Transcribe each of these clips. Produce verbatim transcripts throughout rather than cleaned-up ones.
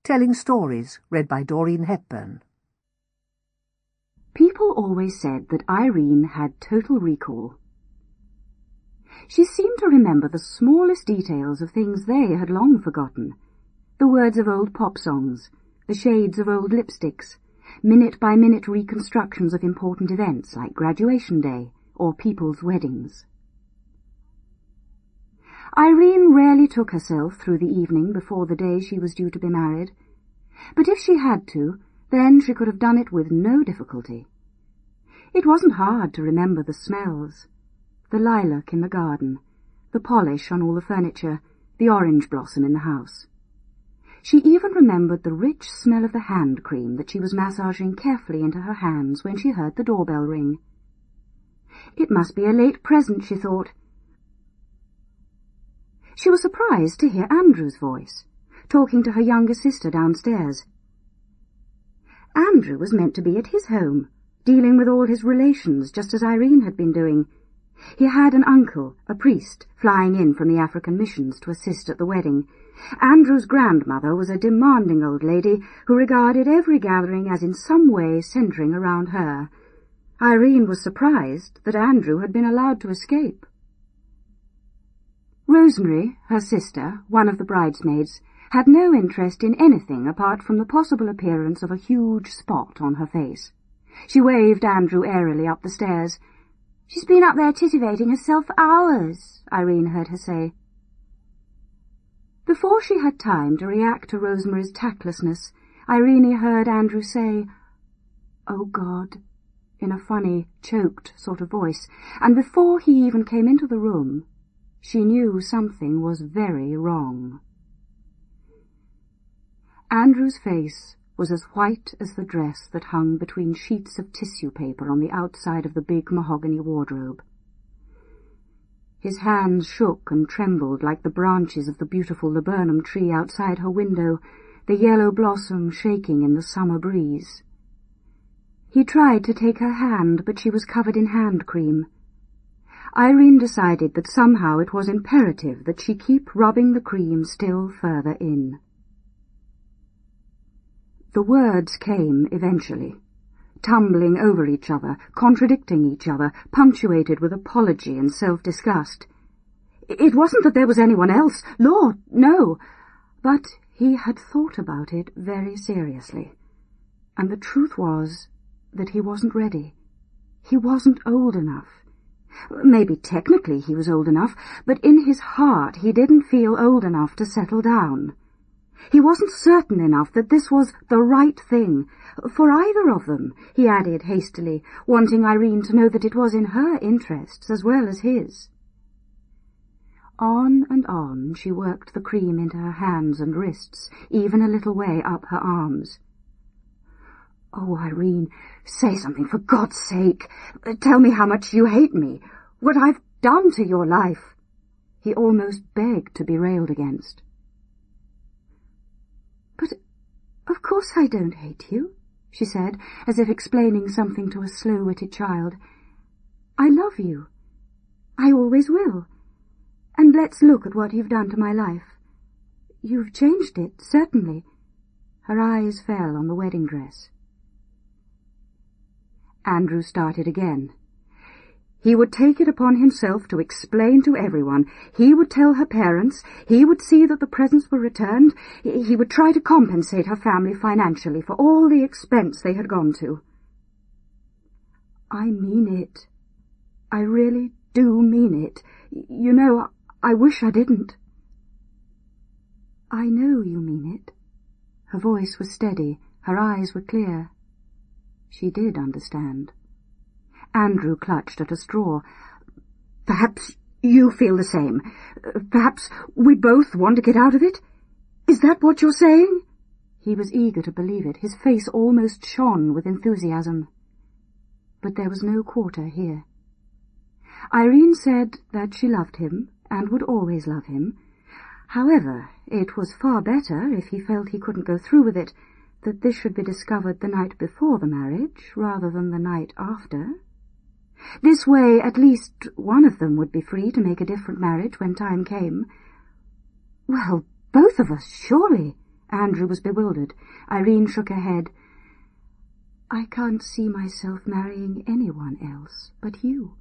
Telling Stories, read by Doreen Hepburn. People always said that Irene had total recall. She seemed to remember the smallest details of things they had long forgotten. The words of old pop songs, the shades of old lipsticks, minute-by-minute reconstructions of important events like graduation day or people's weddings. Irene rarely took herself through the evening before the day she was due to be married, but if she had to, then she could have done it with no difficulty. It wasn't hard to remember the smells, the lilac in the garden, the polish on all the furniture, the orange blossom in the house. She even remembered the rich smell of the hand cream that she was massaging carefully into her hands when she heard the doorbell ring. It must be a late present, she thought. She was surprised to hear Andrew's voice, talking to her younger sister downstairs. Andrew was meant to be at his home, dealing with all his relations just as Irene had been doing. He had an uncle, a priest, flying in from the African missions to assist at the wedding. Andrew's grandmother was a demanding old lady who regarded every gathering as in some way centering around her. Irene was surprised that Andrew had been allowed to escape. Rosemary, her sister, one of the bridesmaids, had no interest in anything apart from the possible appearance of a huge spot on her face. She waved Andrew airily up the stairs. "She's been up there titivating herself for hours," Irene heard her say. Before she had time to react to Rosemary's tactlessness, Irene heard Andrew say, "Oh, God," in a funny, choked sort of voice, and before he even came into the room, she knew something was very wrong. Andrew's face was as white as the dress that hung between sheets of tissue paper on the outside of the big mahogany wardrobe. His hands shook and trembled like the branches of the beautiful laburnum tree outside her window, the yellow blossom shaking in the summer breeze. He tried to take her hand, but she was covered in hand cream. Irene decided that somehow it was imperative that she keep rubbing the cream still further in. The words came eventually, tumbling over each other, contradicting each other, punctuated with apology and self-disgust. It wasn't that there was anyone else, Lord, no, but he had thought about it very seriously, and the truth was that he wasn't ready. He wasn't old enough. Maybe technically he was old enough, but in his heart he didn't feel old enough to settle down. He wasn't certain enough that this was the right thing, for either of them, he added hastily, wanting Irene to know that it was in her interests as well as his. On and on she worked the cream into her hands and wrists, even a little way up her arms. "Oh, Irene, say something for God's sake. Tell me how much you hate me, what I've done to your life." He almost begged to be railed against. "But of course I don't hate you," she said, as if explaining something to a slow-witted child. "I love you. I always will. And let's look at what you've done to my life. You've changed it, certainly." Her eyes fell on the wedding dress. Andrew started again. He would take it upon himself to explain to everyone. He would tell her parents. He would see that the presents were returned. He would try to compensate her family financially for all the expense they had gone to. "I mean it. I really do mean it. You know, I wish I didn't." "I know you mean it." Her voice was steady. Her eyes were clear. She did understand. Andrew clutched at a straw. "Perhaps you feel the same. Perhaps we both want to get out of it? Is that what you're saying?" He was eager to believe it. His face almost shone with enthusiasm. But there was no quarter here. Irene said that she loved him and would always love him. However, it was far better, if he felt he couldn't go through with it, that this should be discovered the night before the marriage rather than the night after. This way at least one of them would be free to make a different marriage when time came. "Well, both of us, surely," Andrew was bewildered. Irene shook her head. I can't see myself marrying anyone else but you.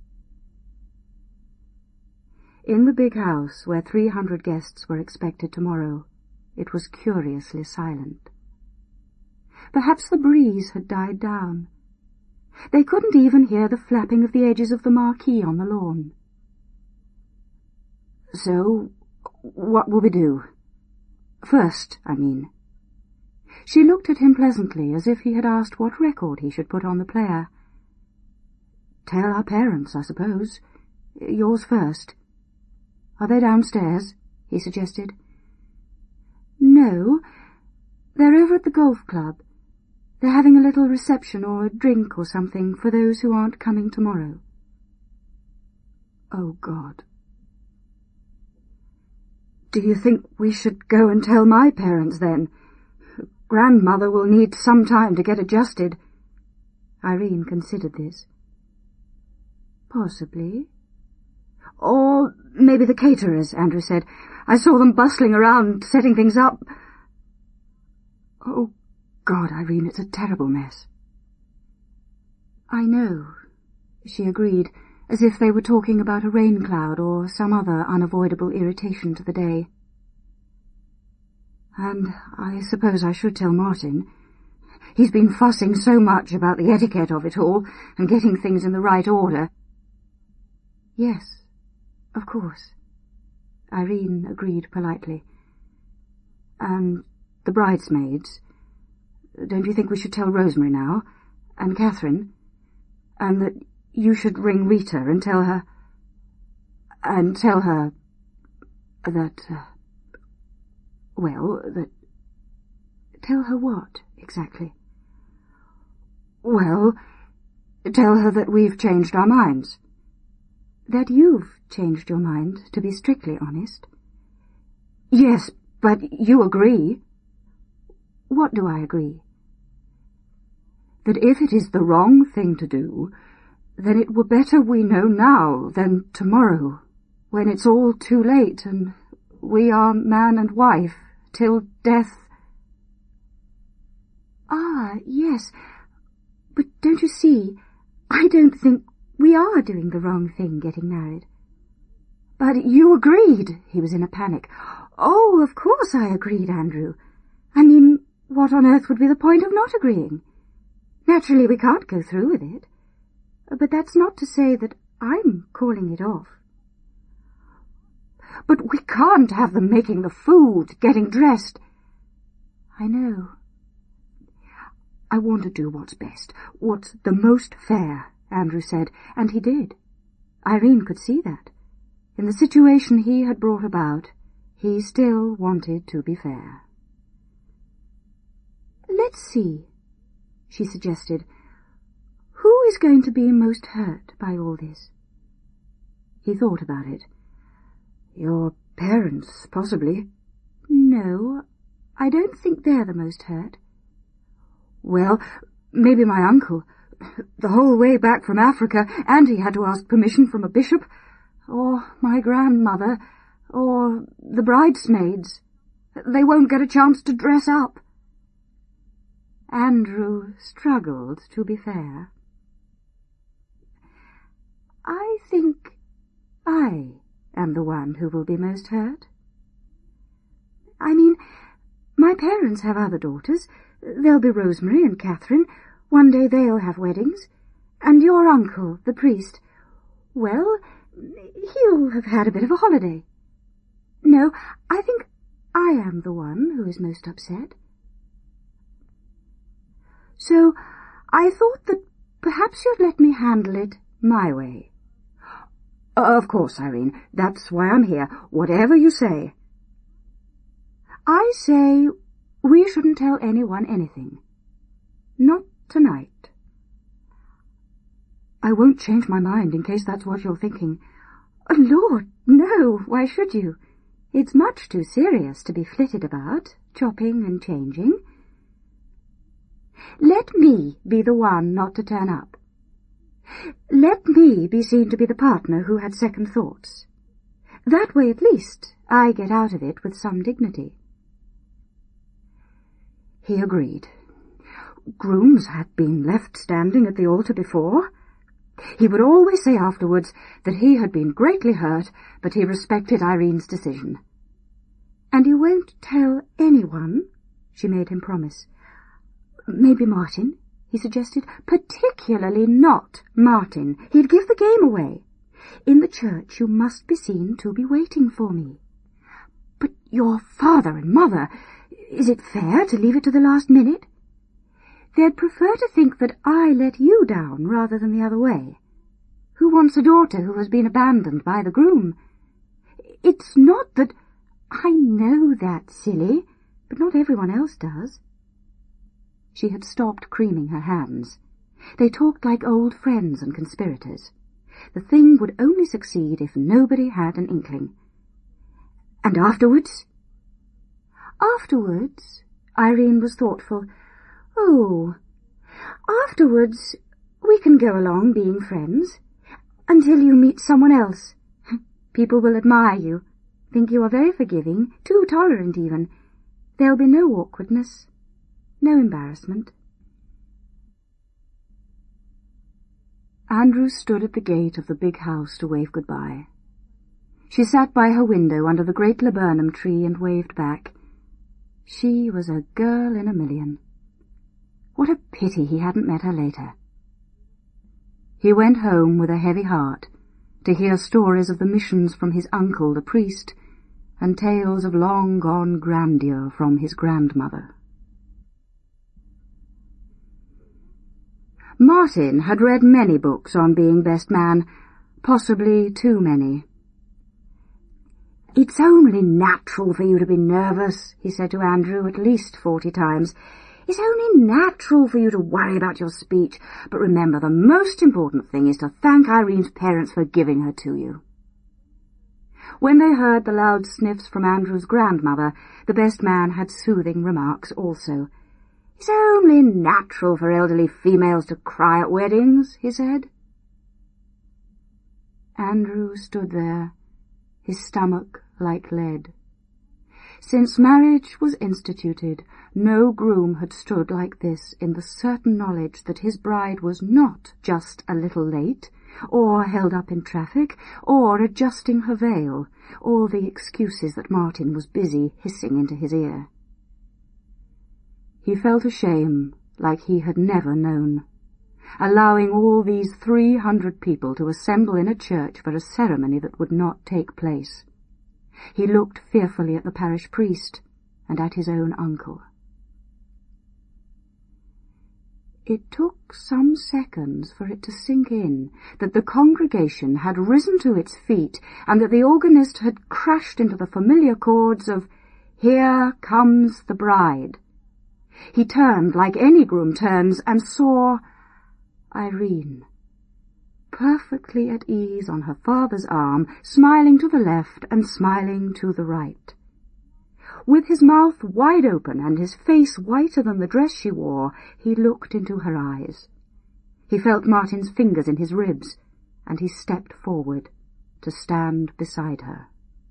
In the big house, where three hundred guests were expected tomorrow, it was curiously silent. Perhaps the breeze had died down. They couldn't even hear the flapping of the edges of the marquee on the lawn. So, what will we do? First, I mean. She looked at him pleasantly, as if he had asked what record he should put on the player. Tell our parents, I suppose. Yours first. Are they downstairs? He suggested. No, they're over at the golf club. They're having a little reception or a drink or something for those who aren't coming tomorrow. Oh, God. Do you think we should go and tell my parents, then? Grandmother will need some time to get adjusted. Irene considered this. Possibly. Or maybe the caterers, Andrew said. I saw them bustling around, setting things up. Oh, God, Irene, it's a terrible mess. I know, she agreed, as if they were talking about a rain cloud or some other unavoidable irritation to the day. And I suppose I should tell Martin. He's been fussing so much about the etiquette of it all, and getting things in the right order. Yes, of course, Irene agreed politely. And the bridesmaids. Don't you think we should tell Rosemary now? And Catherine? And that you should ring Rita and tell her... And tell her... that... Uh, well, that... Tell her what, exactly? Well, tell her that we've changed our minds. That you've changed your mind, to be strictly honest. Yes, but you agree. What do I agree? That if it is the wrong thing to do, then it were better we know now than tomorrow, when it's all too late and we are man and wife till death. Ah, yes, but don't you see, I don't think we are doing the wrong thing getting married. But you agreed, he was in a panic. Oh, of course I agreed, Andrew. I mean, what on earth would be the point of not agreeing? Naturally, we can't go through with it. But that's not to say that I'm calling it off. But we can't have them making the food, getting dressed. I know. I want to do what's best, what's the most fair, Andrew said, and he did. Irene could see that. In the situation he had brought about, he still wanted to be fair. Let's see, she suggested. Who is going to be most hurt by all this? He thought about it. Your parents, possibly. No, I don't think they're the most hurt. Well, maybe my uncle. The whole way back from Africa, and he had to ask permission from a bishop. Or my grandmother. Or the bridesmaids. They won't get a chance to dress up. Andrew struggled to be fair. I think I am the one who will be most hurt. I mean, my parents have other daughters. There'll be Rosemary and Catherine. One day they'll have weddings. And your uncle, the priest, well, he'll have had a bit of a holiday. No, I think I am the one who is most upset. So I thought that perhaps you'd let me handle it my way. Of course, Irene, that's why I'm here, whatever you say. I say we shouldn't tell anyone anything. Not tonight. I won't change my mind in case that's what you're thinking. Oh, Lord, no, why should you? It's much too serious to be flitted about, chopping and changing. Let me be the one not to turn up. Let me be seen to be the partner who had second thoughts. That way, at least, I get out of it with some dignity. He agreed. Grooms had been left standing at the altar before. He would always say afterwards that he had been greatly hurt, but he respected Irene's decision. "And you won't tell anyone?" she made him promise. "Maybe Martin," he suggested. "Particularly not Martin. He'd give the game away. In the church you must be seen to be waiting for me." "But your father and mother, is it fair to leave it to the last minute?" "They'd prefer to think that I let you down rather than the other way. Who wants a daughter who has been abandoned by the groom? It's not that—" "I know that, silly, but not everyone else does." She had stopped creaming her hands. They talked like old friends and conspirators. The thing would only succeed if nobody had an inkling. "And afterwards?" "Afterwards?" Irene was thoughtful. "Oh, afterwards we can go along being friends, until you meet someone else. People will admire you, think you are very forgiving, too tolerant even. There'll be no awkwardness, no embarrassment." Andrew stood at the gate of the big house to wave goodbye. She sat by her window under the great laburnum tree and waved back. She was a girl in a million. What a pity he hadn't met her later. He went home with a heavy heart to hear stories of the missions from his uncle the priest, and tales of long-gone grandeur from his grandmother. Martin had read many books on being best man, possibly too many. "It's only natural for you to be nervous," he said to Andrew at least forty times. "It's only natural for you to worry about your speech, but remember the most important thing is to thank Irene's parents for giving her to you." When they heard the loud sniffs from Andrew's grandmother, the best man had soothing remarks also. "It's only natural for elderly females to cry at weddings," he said. Andrew stood there, his stomach like lead. Since marriage was instituted, no groom had stood like this in the certain knowledge that his bride was not just a little late, or held up in traffic, or adjusting her veil, all the excuses that Martin was busy hissing into his ear. He felt a shame like he had never known, allowing all these three hundred people to assemble in a church for a ceremony that would not take place. He looked fearfully at the parish priest and at his own uncle. It took some seconds for it to sink in that the congregation had risen to its feet and that the organist had crashed into the familiar chords of "Here Comes the Bride." He turned like any groom turns and saw Irene, perfectly at ease on her father's arm, smiling to the left and smiling to the right. With his mouth wide open and his face whiter than the dress she wore, he looked into her eyes. He felt Martin's fingers in his ribs, and he stepped forward to stand beside her.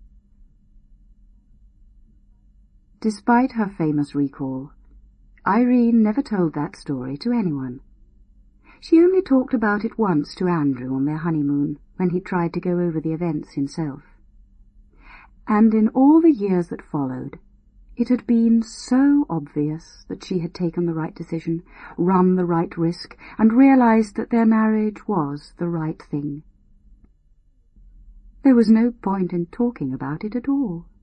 Despite her famous recall, Irene never told that story to anyone. She only talked about it once to Andrew on their honeymoon, when he tried to go over the events himself. And in all the years that followed, it had been so obvious that she had taken the right decision, run the right risk, and realized that their marriage was the right thing. There was no point in talking about it at all.